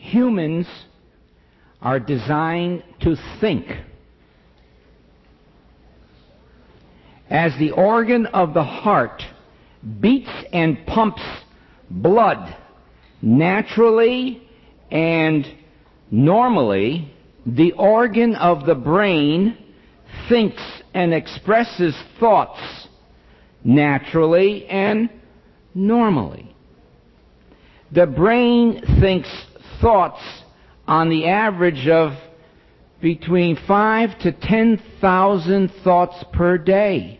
Humans are designed to think. As the organ of the heart beats and pumps blood naturally and normally, the organ of the brain thinks and expresses thoughts naturally and normally. The brain thinks thoughts on the average of between 5 to 10,000 thoughts per day.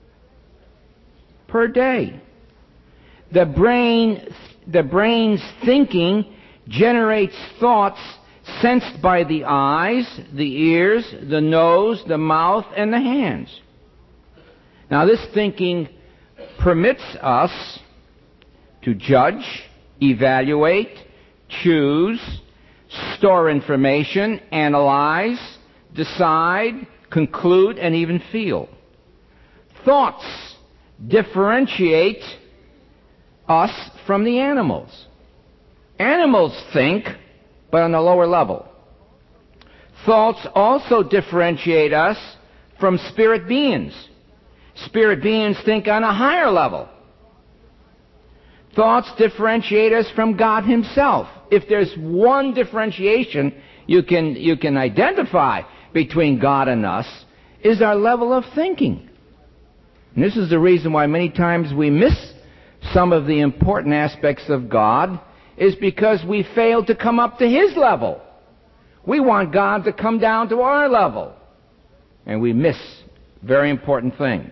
Per day. The brain's thinking generates thoughts sensed by the eyes, the ears, the nose, the mouth, and the hands. Now, this thinking permits us to judge, evaluate, choose, store information, analyze, decide, conclude, and even feel. Thoughts differentiate us from the animals. Animals think, but on a lower level. Thoughts also differentiate us from spirit beings. Spirit beings think on a higher level. Thoughts differentiate us from God Himself. If there's one differentiation you can identify between God and us, is our level of thinking. And this is the reason why many times we miss some of the important aspects of God, is because we fail to come up to His level. We want God to come down to our level, and we miss very important things.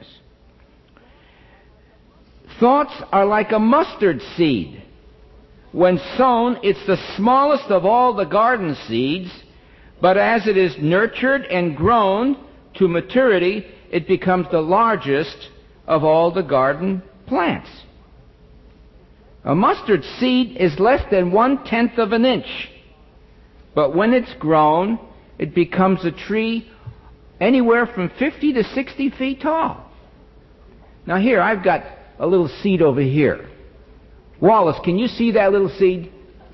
Thoughts are like a mustard seed. When sown, it's the smallest of all the garden seeds, but as it is nurtured and grown to maturity, it becomes the largest of all the garden plants. A mustard seed is less than 1/10 of an inch, but when it's grown, it becomes a tree anywhere from 50 to 60 feet tall. Now here, I've got a little seed over here. Wallace, can you see that little seed?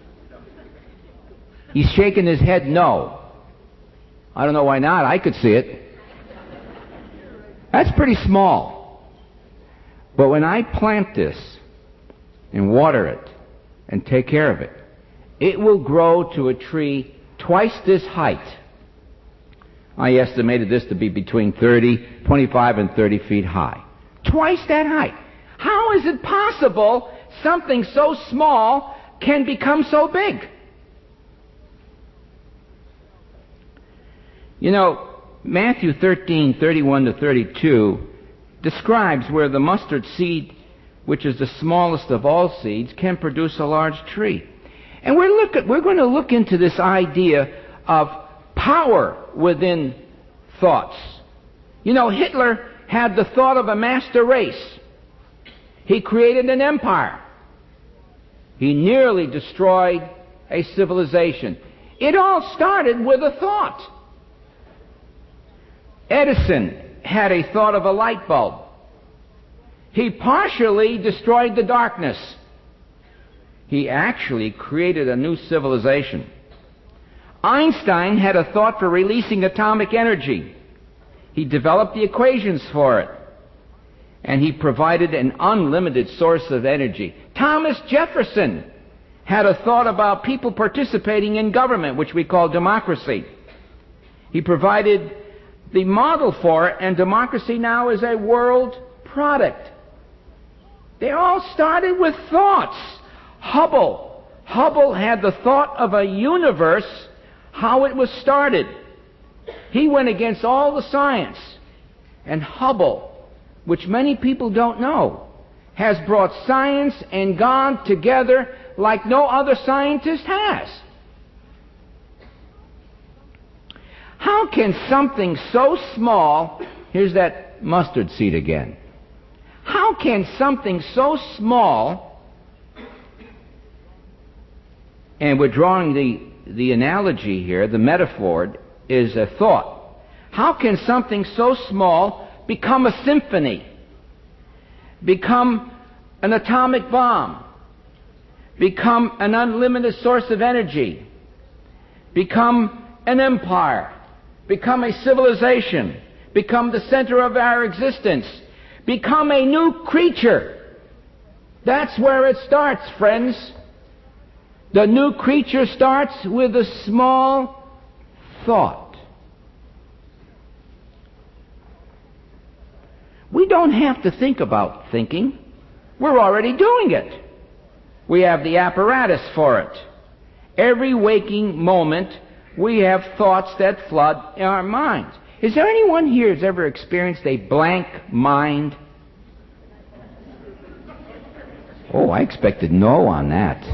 He's shaking his head no. I don't know why not. I could see it. That's pretty small. But when I plant this and water it and take care of it, it will grow to a tree twice this height. I estimated this to be between 25 and 30 feet high. Twice that height. How is it possible something so small can become so big? You know, Matthew 13:31 to 32 describes where the mustard seed, which is the smallest of all seeds, can produce a large tree. And we're going to look into this idea of power within thoughts. You know, Hitler had the thought of a master race. He created an empire. He nearly destroyed a civilization. It all started with a thought. Edison had a thought of a light bulb. He partially destroyed the darkness. He actually created a new civilization. Einstein had a thought for releasing atomic energy. He developed the equations for it, and he provided an unlimited source of energy. Thomas Jefferson had a thought about people participating in government, which we call democracy. He provided the model for it, and democracy now is a world product. They all started with thoughts. Hubble had the thought of a universe, how it was started. He went against all the science. And Hubble, which many people don't know, has brought science and God together like no other scientist has. How can something so small, here's that mustard seed again. How can something so small, and we're drawing the analogy here, the metaphor is a thought. How can something so small become a symphony, become an atomic bomb, become an unlimited source of energy, become an empire, become a civilization, become the center of our existence, become a new creature. That's where it starts, friends. The new creature starts with a small thought. We don't have to think about thinking. We're already doing it. We have the apparatus for it. Every waking moment, we have thoughts that flood our minds. Is there anyone here who's ever experienced a blank mind? Oh, I expected no on that.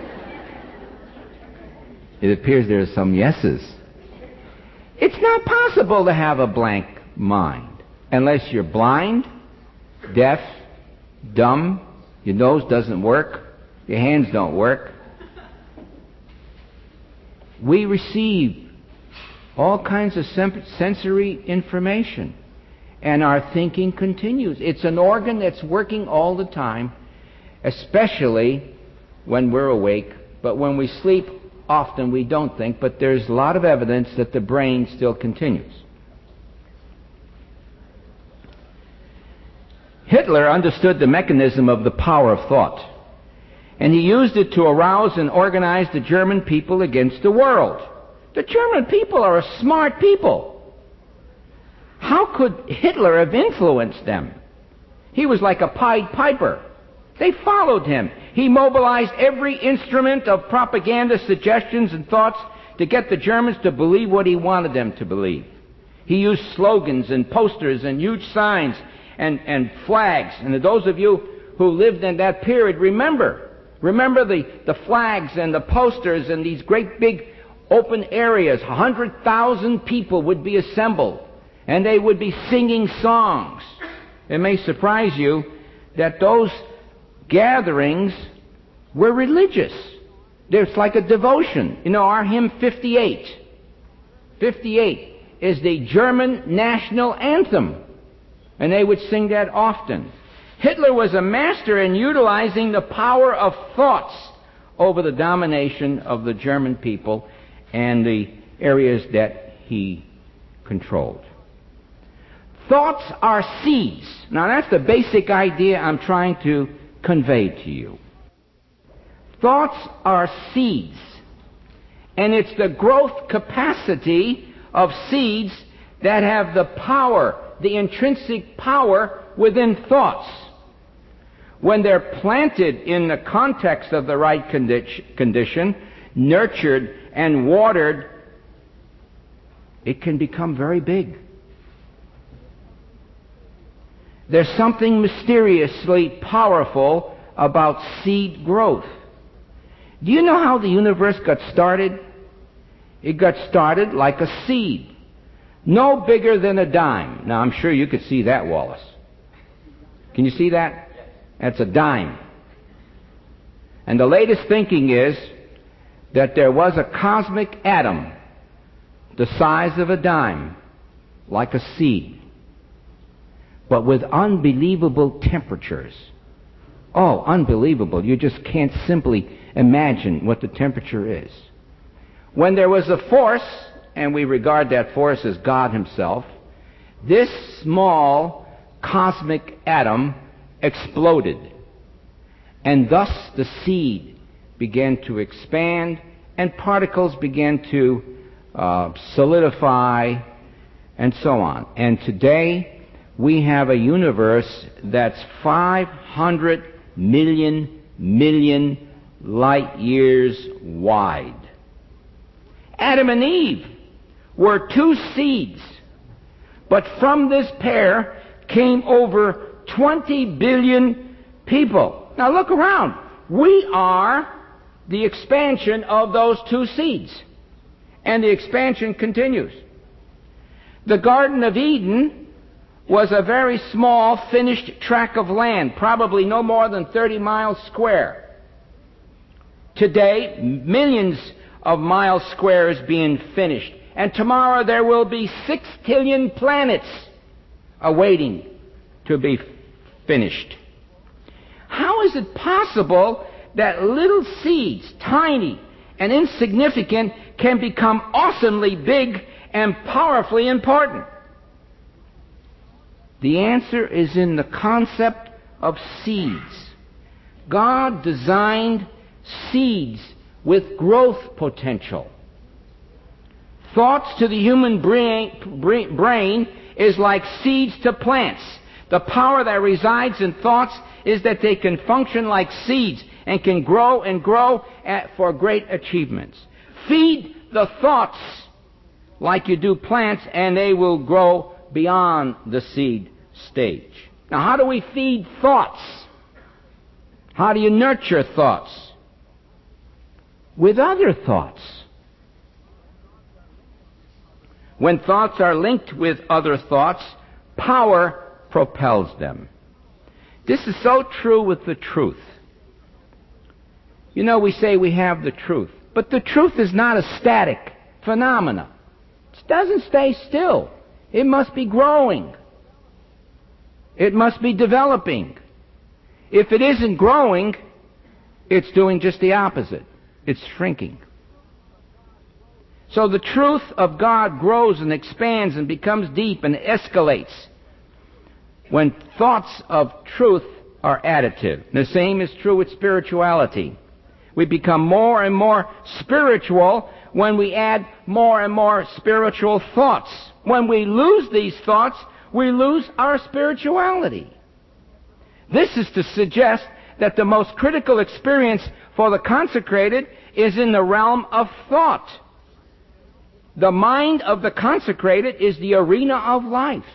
It appears there are some yeses. It's not possible to have a blank mind unless you're blind, deaf, dumb, your nose doesn't work, your hands don't work. We receive all kinds of sensory information, and our thinking continues. It's an organ that's working all the time, especially when we're awake. But when we sleep, often we don't think, but there's a lot of evidence that the brain still continues. Hitler understood the mechanism of the power of thought, and he used it to arouse and organize the German people against the world. The German people are a smart people. How could Hitler have influenced them? He was like a Pied Piper. They followed him. He mobilized every instrument of propaganda, suggestions, and thoughts to get the Germans to believe what he wanted them to believe. He used slogans and posters and huge signs and flags. And those of you who lived in that period, remember the flags and the posters and these great big open areas. 100,000 people would be assembled, and they would be singing songs. It may surprise you that those gatherings were religious. It's like a devotion. You know, our hymn 58 is the German national anthem, and they would sing that often. Hitler was a master in utilizing the power of thoughts over the domination of the German people and the areas that he controlled. Thoughts are seeds. Now that's the basic idea I'm trying to convey to you. Thoughts are seeds, and it's the growth capacity of seeds that have the power, the intrinsic power within thoughts. When they're planted in the context of the right condition, nurtured and watered, it can become very big. There's something mysteriously powerful about seed growth. Do you know how the universe got started? It got started like a seed, no bigger than a dime. Now, I'm sure you could see that, Wallace. Can you see that? That's a dime. And the latest thinking is that there was a cosmic atom the size of a dime, like a seed, but with unbelievable temperatures. Oh, unbelievable. You just can't simply imagine what the temperature is. When there was a force, and we regard that force as God himself, this small cosmic atom exploded, and thus the seed began to expand, and particles began to solidify, and so on. And today we have a universe that's 500 million light years wide. Adam and Eve were two seeds, but from this pair came over 20 billion people. Now look around. We are the expansion of those two seeds, and the expansion continues. The Garden of Eden was a very small finished tract of land, probably no more than 30 miles square. Today, millions of miles square is being finished, and tomorrow there will be 6 trillion planets awaiting to be finished. How is it possible that little seeds, tiny and insignificant, can become awesomely big and powerfully important? The answer is in the concept of seeds. God designed seeds with growth potential. Thoughts to the human brain is like seeds to plants. The power that resides in thoughts is that they can function like seeds and can grow and grow for great achievements. Feed the thoughts like you do plants, and they will grow beyond the seed stage. Now, how do we feed thoughts? How do you nurture thoughts? With other thoughts. When thoughts are linked with other thoughts, power propels them. This is so true with the truth. You know, we say we have the truth, but the truth is not a static phenomena. It doesn't stay still. It must be growing. It must be developing. If it isn't growing, it's doing just the opposite. It's shrinking. So the truth of God grows and expands and becomes deep and escalates when thoughts of truth are additive. The same is true with spirituality. We become more and more spiritual when we add more and more spiritual thoughts. When we lose these thoughts, we lose our spirituality. This is to suggest that the most critical experience for the consecrated is in the realm of thought. The mind of the consecrated is the arena of life.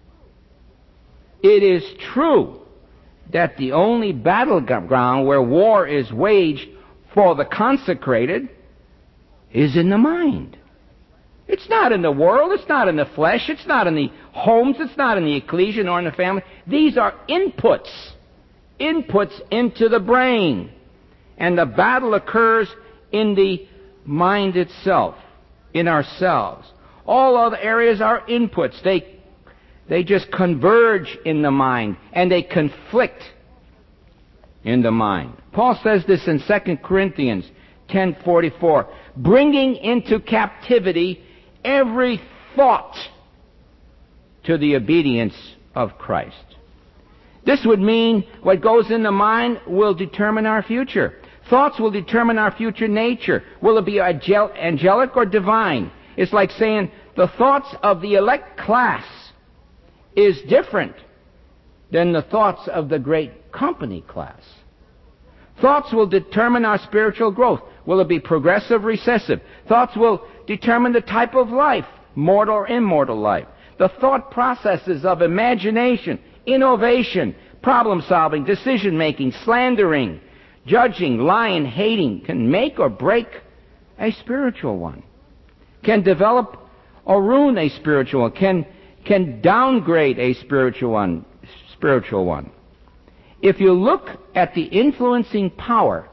It is true that the only battleground where war is waged for the consecrated is in the mind. It's not in the world, it's not in the flesh, it's not in the homes, it's not in the ecclesia nor in the family. These are inputs into the brain. And the battle occurs in the mind itself, in ourselves. All other areas are inputs. They just converge in the mind, and they conflict in the mind. Paul says this in 2 Corinthians 10:44, bringing into captivity every thought to the obedience of Christ. This would mean what goes in the mind will determine our future. Thoughts will determine our future nature. Will it be angelic or divine? It's like saying the thoughts of the elect class is different than the thoughts of the great company class. Thoughts will determine our spiritual growth. Will it be progressive, recessive? Thoughts will determine the type of life, mortal or immortal life. The thought processes of imagination, innovation, problem-solving, decision-making, slandering, judging, lying, hating can make or break a spiritual one, can develop or ruin a spiritual one, can downgrade a spiritual one. If you look at the influencing power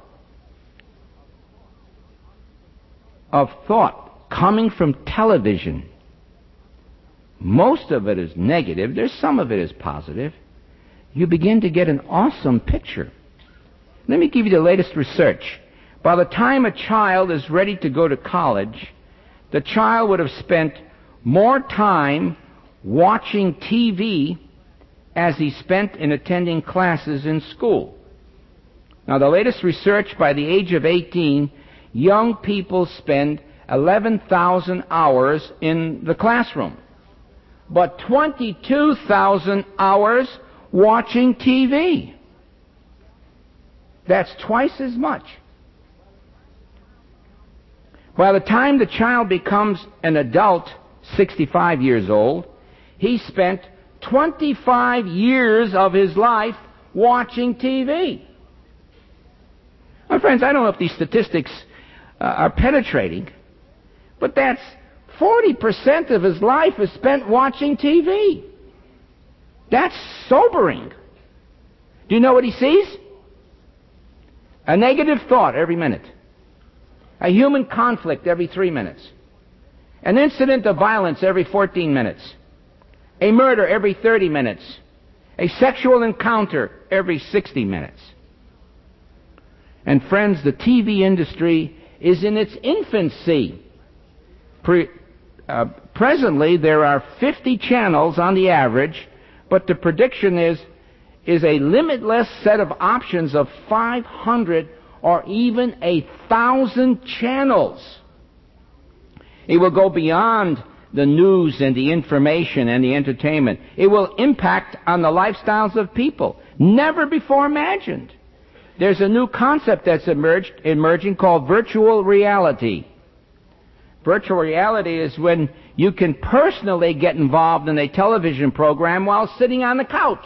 of thought coming from television, most of it is negative. There's some of it is positive. You begin to get an awesome picture. Let me give you the latest research. By the time a child is ready to go to college, the child would have spent more time watching TV as he spent in attending classes in school. Now, the latest research, by the age of 18, young people spend 11,000 hours in the classroom, but 22,000 hours watching TV. That's twice as much. By the time the child becomes an adult, 65 years old, he spent 25 years of his life watching TV. My friends, I don't know if these statistics are penetrating, but that's 40% of his life is spent watching TV. That's sobering. Do you know what he sees? A negative thought every minute. A human conflict every 3 minutes. An incident of violence every 14 minutes. A murder every 30 minutes. A sexual encounter every 60 minutes. And friends, the TV industry is in its infancy. Presently, there are 50 channels on the average, but the prediction is a limitless set of options of 500 or even 1,000 channels. It will go beyond the news and the information and the entertainment. It will impact on the lifestyles of people, never before imagined. There's a new concept that's emerging called virtual reality. Virtual reality is when you can personally get involved in a television program while sitting on the couch.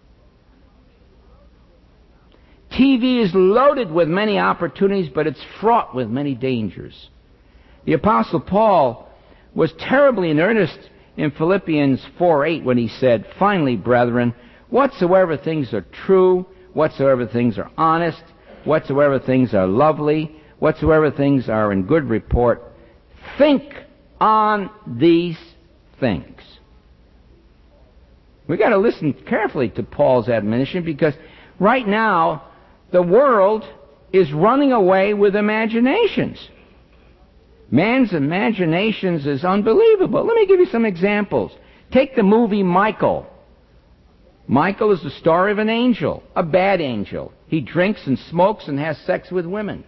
TV is loaded with many opportunities, but it's fraught with many dangers. The Apostle Paul was terribly in earnest in Philippians 4:8 when he said, "Finally, brethren, whatsoever things are true, whatsoever things are honest, whatsoever things are lovely, whatsoever things are in good report, think on these things." We've got to listen carefully to Paul's admonition, because right now the world is running away with imaginations. Man's imaginations is unbelievable. Let me give you some examples. Take the movie Michael. Michael is the story of an angel, a bad angel. He drinks and smokes and has sex with women.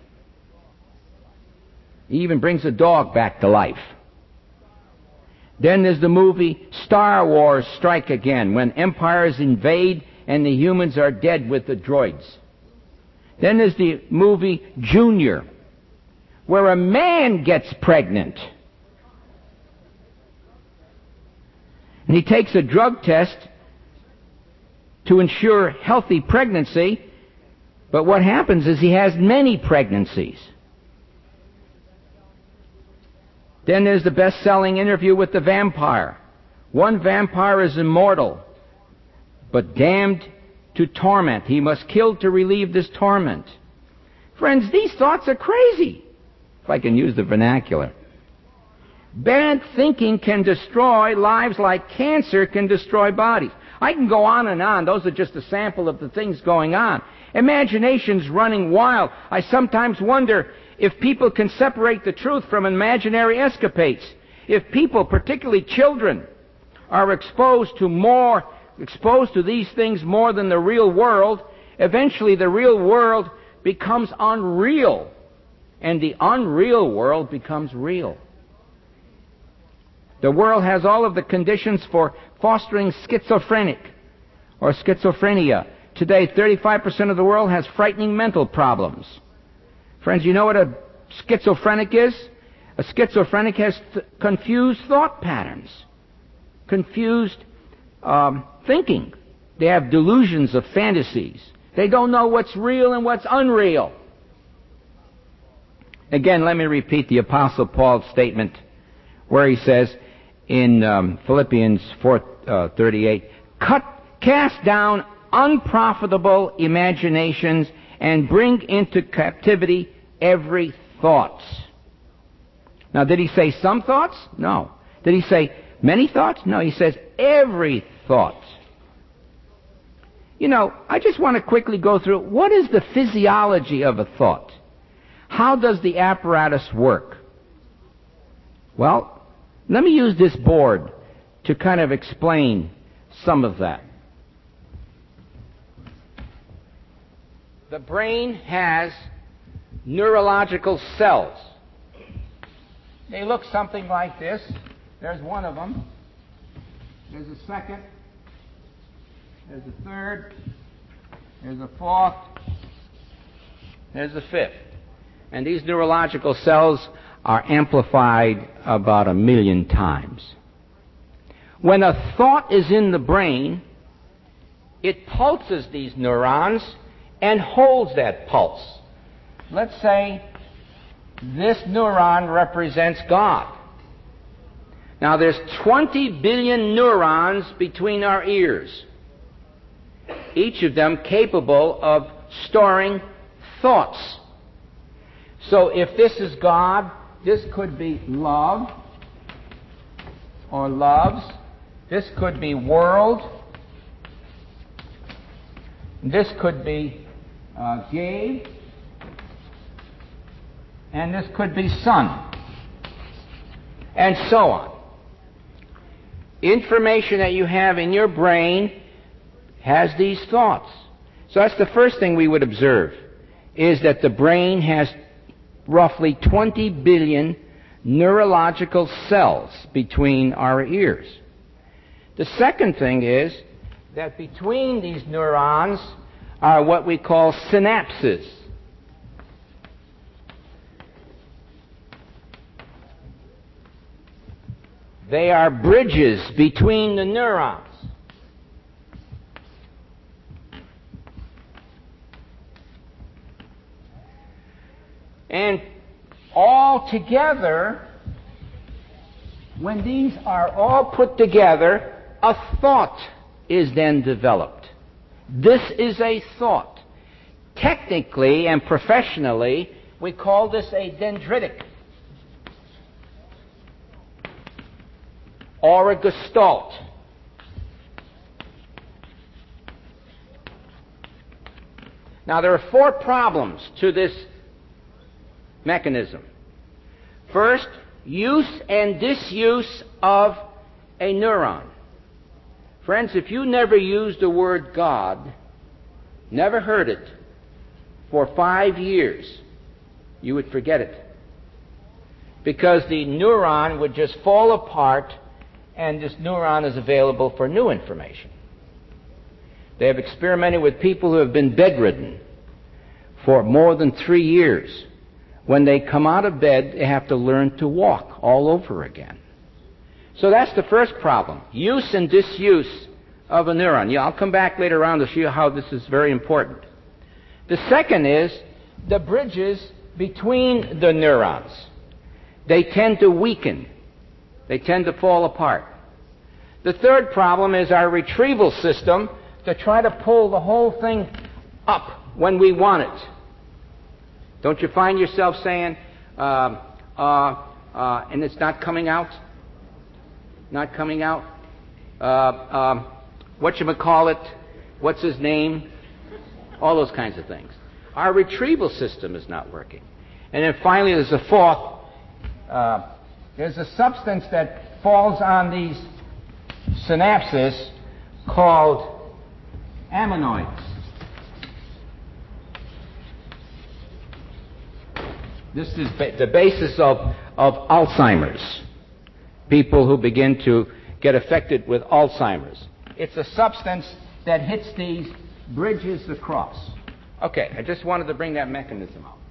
He even brings a dog back to life. Then there's the movie Star Wars Strike Again, when empires invade and the humans are dead with the droids. Then there's the movie Junior, where a man gets pregnant. And he takes a drug test to ensure healthy pregnancy, but what happens is he has many pregnancies. Then there's the best-selling Interview with the Vampire. One vampire is immortal, but damned to torment. He must kill to relieve this torment. Friends, these thoughts are crazy, if I can use the vernacular. Bad thinking can destroy lives like cancer can destroy bodies. I can go on and on. Those are just a sample of the things going on. Imagination's running wild. I sometimes wonder if people can separate the truth from imaginary escapades. If people, particularly children, are exposed to these things more than the real world, eventually the real world becomes unreal, and the unreal world becomes real. The world has all of the conditions for fostering schizophrenia. Today, 35% of the world has frightening mental problems. Friends, you know what a schizophrenic is? A schizophrenic has confused thought patterns, confused thinking. They have delusions of fantasies. They don't know what's real and what's unreal. Again, let me repeat the Apostle Paul's statement where he says in Philippians 4:38, cast down unprofitable imaginations and bring into captivity every thought. Now, did he say some thoughts? No. Did he say many thoughts? No, he says every thought. You know, I just want to quickly go through what is the physiology of a thought. How does the apparatus work? Well, let me use this board to kind of explain some of that. The brain has neurological cells. They look something like this. There's one of them. There's a second. There's a third. There's a fourth. There's a fifth. And these neurological cells are amplified about 1 million times. When a thought is in the brain, it pulses these neurons and holds that pulse. Let's say this neuron represents God. Now there's 20 billion neurons between our ears, each of them capable of storing thoughts. So if this is God, this could be love or loves. This could be world. This could be gave. And this could be son. and so on. Information that you have in your brain has these thoughts. So that's the first thing we would observe, is that the brain has roughly 20 billion neurological cells between our ears. The second thing is that between these neurons are what we call synapses. They are bridges between the neurons. And all together, when these are all put together, a thought is then developed. This is a thought. Technically and professionally, we call this a dendritic or a gestalt. Now, there are 4 problems to this mechanism. First, use and disuse of a neuron. Friends, if you never used the word God, never heard it, for 5 years, you would forget it. Because the neuron would just fall apart, and this neuron is available for new information. They have experimented with people who have been bedridden for more than 3 years. When they come out of bed, they have to learn to walk all over again. So that's the first problem, use and disuse of a neuron. Yeah, I'll come back later on to show you how this is very important. The second is the bridges between the neurons. They tend to weaken. They tend to fall apart. The third problem is our retrieval system to try to pull the whole thing up when we want it. Don't you find yourself saying, and it's not coming out? Not coming out? Whatchamacallit? What's his name? All those kinds of things. Our retrieval system is not working. And then finally, there's a fourth. There's a substance that falls on these synapses called amyloids. This is the basis of Alzheimer's. People who begin to get affected with Alzheimer's. It's a substance that hits these bridges across. Okay, I just wanted to bring that mechanism out.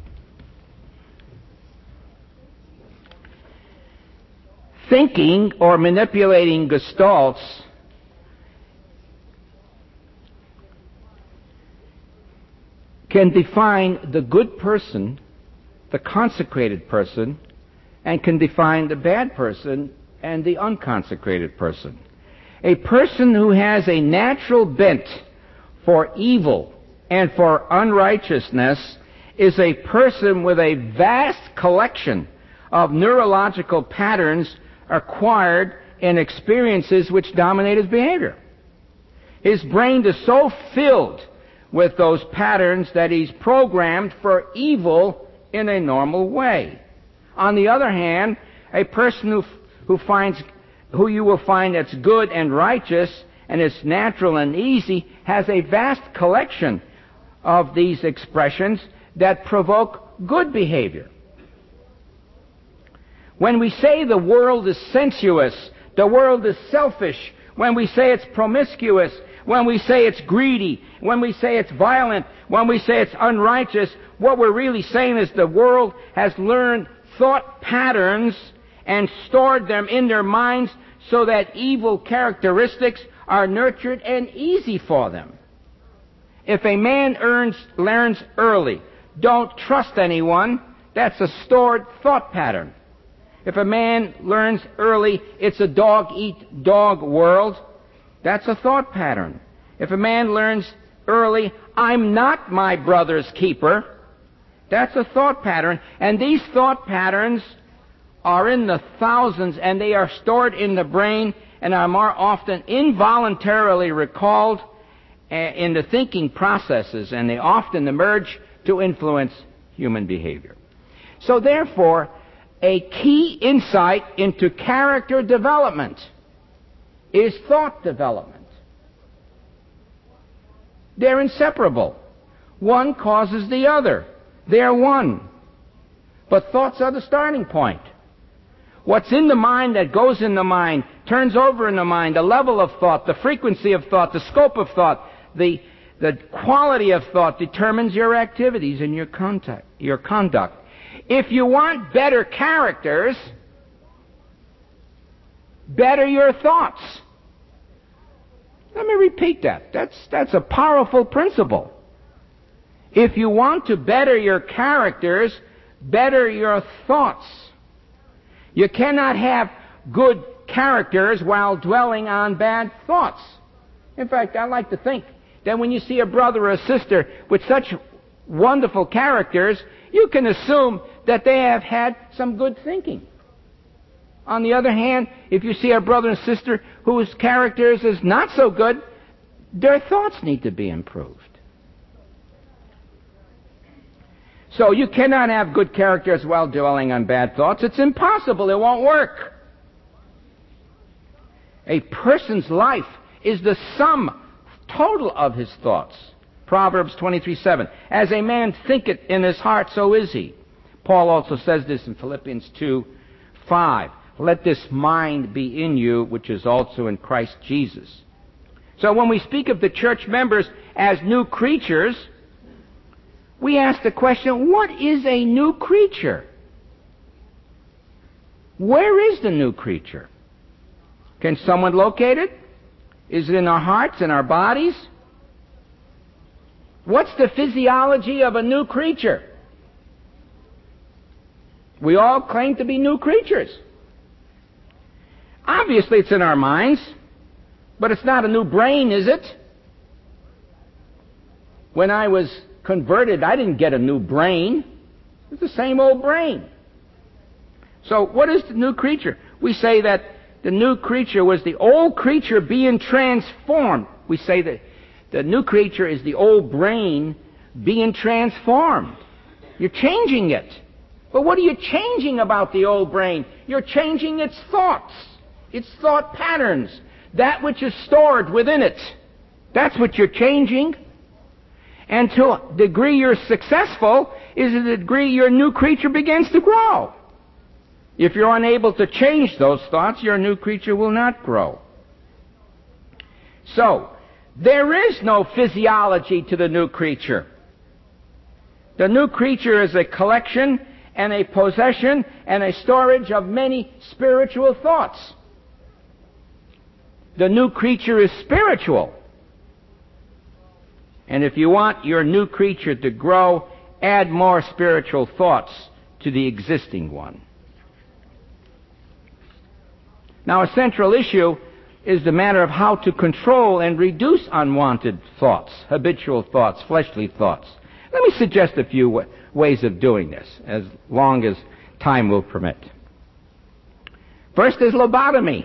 Thinking or manipulating gestalts can define the good person, the consecrated person, and can define the bad person and the unconsecrated person. A person who has a natural bent for evil and for unrighteousness is a person with a vast collection of neurological patterns acquired in experiences which dominate his behavior. His brain is so filled with those patterns that he's programmed for evil in a normal way. On the other hand, a person who you will find that's good and righteous and it's natural and easy has a vast collection of these expressions that provoke good behavior. When we say the world is sensuous, the world is selfish, when we say it's promiscuous, when we say it's greedy, when we say it's violent, when we say it's unrighteous, what we're really saying is the world has learned thought patterns and stored them in their minds so that evil characteristics are nurtured and easy for them. If a man learns early, don't trust anyone, that's a stored thought pattern. If a man learns early, it's a dog-eat-dog world, that's a thought pattern. If a man learns early, I'm not my brother's keeper, that's a thought pattern. And these thought patterns are in the thousands, and they are stored in the brain and are more often involuntarily recalled in the thinking processes, and they often emerge to influence human behavior. So therefore, a key insight into character development is thought development. They're inseparable. One causes the other. They're one. But thoughts are the starting point. What's in the mind that goes in the mind, turns over in the mind, the level of thought, the frequency of thought, the scope of thought, the quality of thought determines your activities and your conduct. If you want better characters, better your thoughts. Let me repeat that. That's a powerful principle. If you want to better your characters, better your thoughts. You cannot have good characters while dwelling on bad thoughts. In fact, I like to think that when you see a brother or a sister with such wonderful characters, you can assume that they have had some good thinking. On the other hand, if you see a brother and sister whose characters is not so good, their thoughts need to be improved. So you cannot have good characters while dwelling on bad thoughts. It's impossible. It won't work. A person's life is the sum total of his thoughts. Proverbs 23:7. As a man thinketh in his heart, so is he. Paul also says this in Philippians 2:5. Let this mind be in you, which is also in Christ Jesus. So when we speak of the church members as new creatures, we ask the question, what is a new creature? Where is the new creature? Can someone locate it? Is it in our hearts, in our bodies? What's the physiology of a new creature? We all claim to be new creatures. Obviously it's in our minds, but it's not a new brain, is it? When I was converted, I didn't get a new brain. It's the same old brain. So what is the new creature? We say that the new creature was the old creature being transformed. We say that the new creature is the old brain being transformed. You're changing it. But what are you changing about the old brain? You're changing its thoughts, its thought patterns, that which is stored within it. That's what you're changing. And to a degree you're successful is the degree your new creature begins to grow. If you're unable to change those thoughts, your new creature will not grow. So, there is no physiology to the new creature. The new creature is a collection and a possession and a storage of many spiritual thoughts. The new creature is spiritual. And if you want your new creature to grow, add more spiritual thoughts to the existing one. Now, a central issue is the matter of how to control and reduce unwanted thoughts, habitual thoughts, fleshly thoughts. Let me suggest a few ways of doing this, as long as time will permit. First is lobotomy.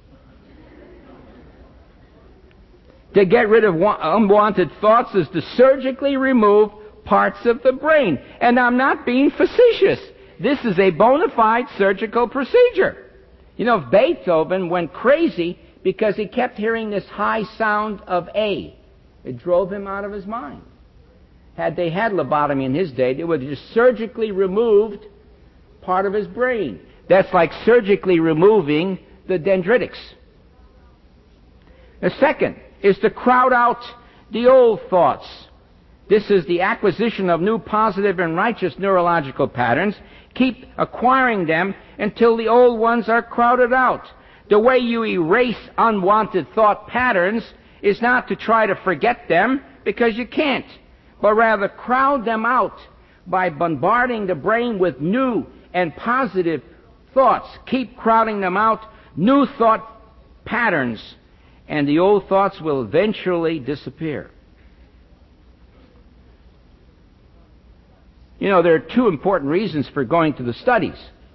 To get rid of unwanted thoughts is to surgically remove parts of the brain. And I'm not being facetious. This is a bona fide surgical procedure. You know, Beethoven went crazy because he kept hearing this high sound of A. It drove him out of his mind. Had they had lobotomy in his day, they would have just surgically removed part of his brain. That's like surgically removing the dendritics. The second is to crowd out the old thoughts. This is the acquisition of new positive and righteous neurological patterns. Keep acquiring them until the old ones are crowded out. The way you erase unwanted thought patterns is not to try to forget them, because you can't, but rather crowd them out by bombarding the brain with new and positive thoughts. Keep crowding them out, new thought patterns, and the old thoughts will eventually disappear. You know, there are two important reasons for going to the studies.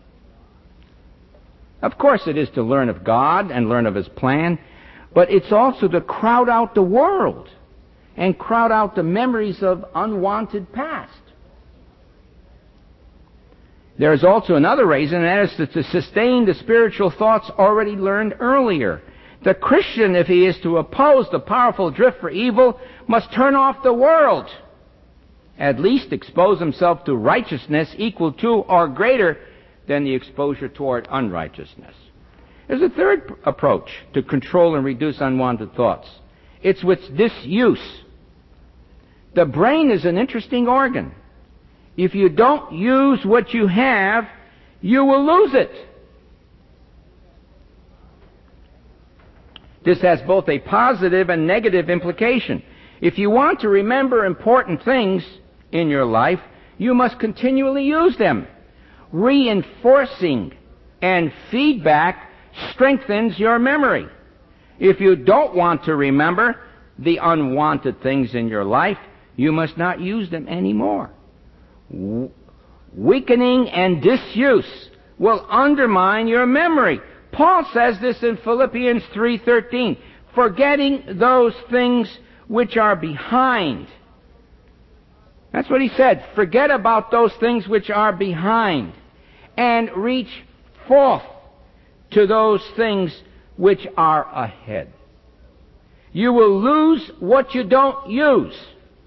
Of course it is to learn of God and learn of His plan, but it's also to crowd out the world and crowd out the memories of unwanted past. There is also another reason, and that is to sustain the spiritual thoughts already learned earlier. The Christian, if he is to oppose the powerful drift for evil, must turn off the world. At least expose himself to righteousness equal to or greater than the exposure toward unrighteousness. There's a third approach to control and reduce unwanted thoughts. It's with disuse. The brain is an interesting organ. If you don't use what you have, you will lose it. This has both a positive and negative implication. If you want to remember important things in your life, you must continually use them. Reinforcing and feedback strengthens your memory. If you don't want to remember the unwanted things in your life, you must not use them anymore. Weakening and disuse will undermine your memory. Paul says this in Philippians 3:13, forgetting those things which are behind. That's what he said. Forget about those things which are behind and reach forth to those things which are ahead. You will lose what you don't use.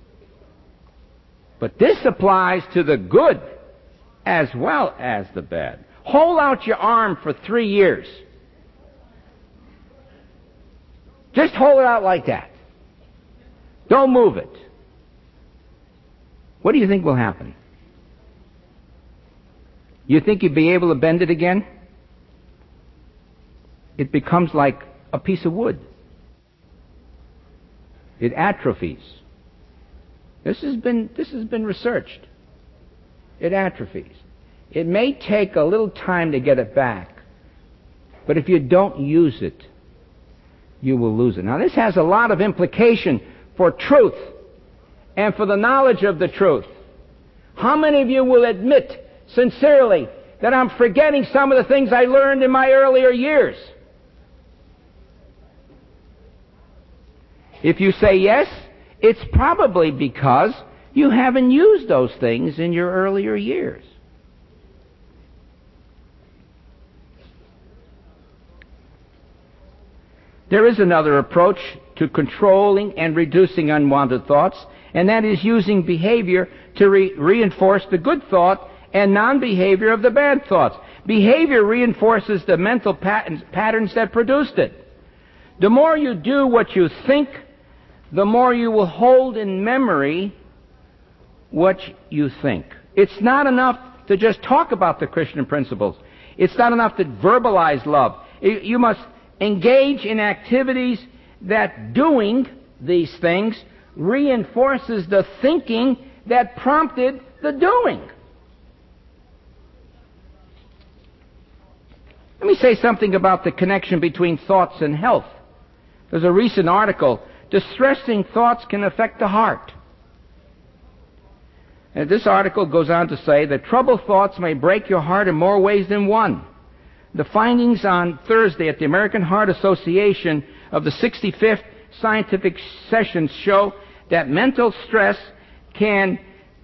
But this applies to the good as well as the bad. Hold out your arm for 3 years. Just hold it out like that. Don't move it. What do you think will happen? You think you'd be able to bend it again? It becomes like a piece of wood. It atrophies. This has been researched. It atrophies. It may take a little time to get it back, but if you don't use it, you will lose it. Now, this has a lot of implication for truth and for the knowledge of the truth. How many of you will admit sincerely that I'm forgetting some of the things I learned in my earlier years? If you say yes, it's probably because you haven't used those things in your earlier years. There is another approach to controlling and reducing unwanted thoughts, and that is using behavior to reinforce the good thought and non-behavior of the bad thoughts. Behavior reinforces the mental patterns that produced it. The more you do what you think, the more you will hold in memory what you think. It's not enough to just talk about the Christian principles. It's not enough to verbalize love. You must engage in activities that doing these things reinforces the thinking that prompted the doing. Let me say something about the connection between thoughts and health. There's a recent article, Distressing Thoughts Can Affect the Heart. And this article goes on to say that troubled thoughts may break your heart in more ways than one. The findings on Thursday at the American Heart Association of the 65th Scientific Sessions show that mental stress can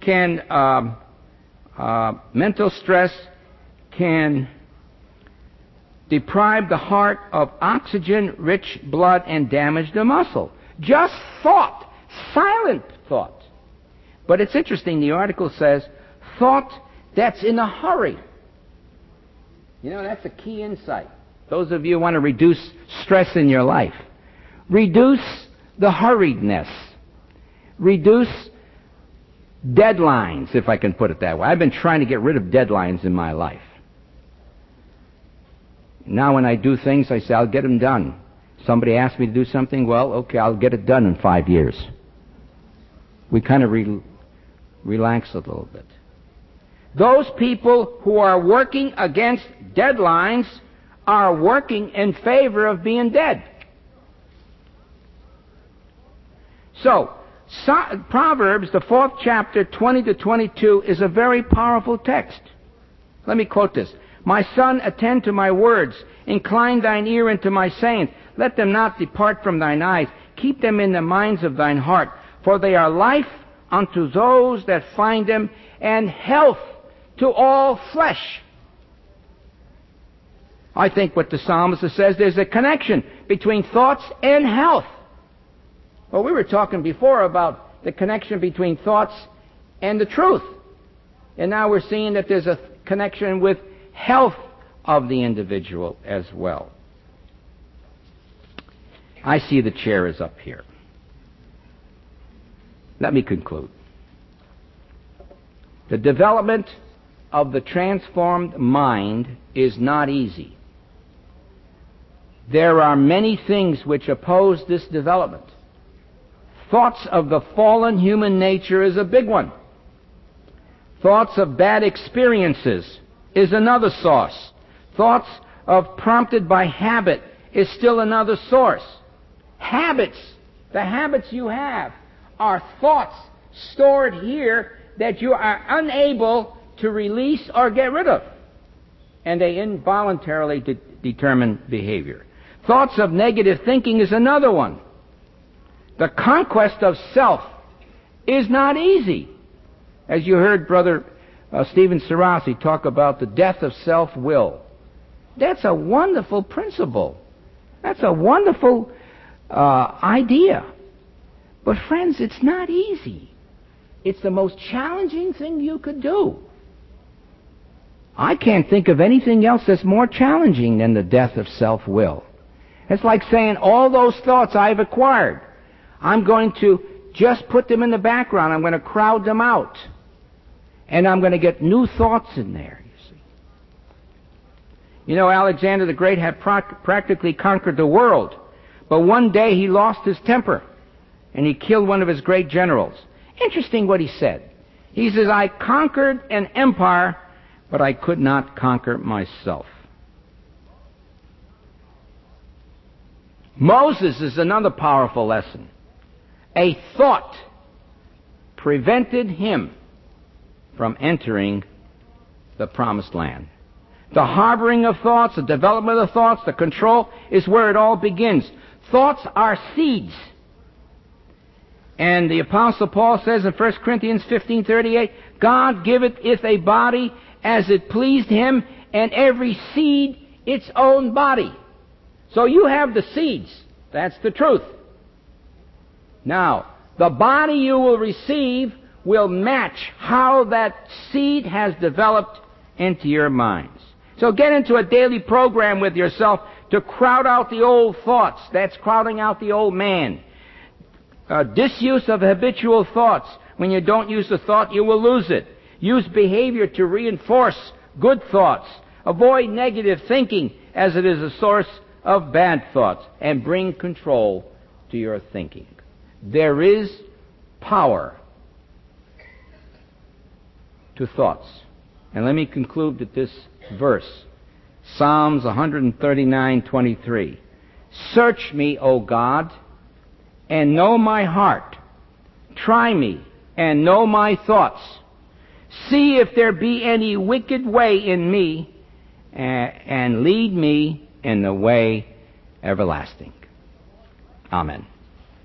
deprive the heart of oxygen-rich blood and damage the muscle. Just thought, silent thought. But it's interesting, the article says, thought that's in a hurry. You know, that's a key insight. Those of you who want to reduce stress in your life, reduce the hurriedness. Reduce deadlines, if I can put it that way. I've been trying to get rid of deadlines in my life. Now when I do things, I say, I'll get them done. Somebody asks me to do something, well, okay, I'll get it done in 5 years. We kind of relax a little bit. Those people who are working against deadlines are working in favor of being dead. So, Proverbs, the 4th chapter, 20 to 22, is a very powerful text. Let me quote this. My son, attend to my words. Incline thine ear unto my sayings. Let them not depart from thine eyes. Keep them in the minds of thine heart. For they are life unto those that find them, and health to all flesh. I think what the psalmist says, there's a connection between thoughts and health. Well, we were talking before about the connection between thoughts and the truth. And now we're seeing that there's a connection with health of the individual as well. I see the chair is up here. Let me conclude. The development of the transformed mind is not easy. There are many things which oppose this development. Thoughts of the fallen human nature is a big one. Thoughts of bad experiences is another source. Thoughts of prompted by habit is still another source. Habits, the habits you have, are thoughts stored here that you are unable to release or get rid of. And they involuntarily determine behavior. Thoughts of negative thinking is another one. The conquest of self is not easy. As you heard Brother Stephen Sarasi talk about the death of self-will. That's a wonderful principle. That's a wonderful idea. But friends, it's not easy. It's the most challenging thing you could do. I can't think of anything else that's more challenging than the death of self-will. It's like saying all those thoughts I've acquired, I'm going to just put them in the background. I'm going to crowd them out. And I'm going to get new thoughts in there, you see. You know, Alexander the Great had practically conquered the world. But one day he lost his temper. And he killed one of his great generals. Interesting what he said. He says, I conquered an empire, but I could not conquer myself. Moses is another powerful lesson. A thought prevented him from entering the promised land. The harboring of thoughts, the development of thoughts, the control is where it all begins. Thoughts are seeds. And the Apostle Paul says in 1 Corinthians 15:38, God giveth it a body as it pleased him, and every seed its own body. So you have the seeds. That's the truth. Now, the body you will receive will match how that seed has developed into your minds. So get into a daily program with yourself to crowd out the old thoughts. That's crowding out the old man. Disuse of habitual thoughts. When you don't use the thought, you will lose it. Use behavior to reinforce good thoughts. Avoid negative thinking, as it is a source of bad thoughts. And bring control to your thinking. There is power to thoughts. And let me conclude with this verse. Psalms 139:23. Search me, O God, and know my heart. Try me and know my thoughts. See if there be any wicked way in me, and lead me in the way everlasting. Amen.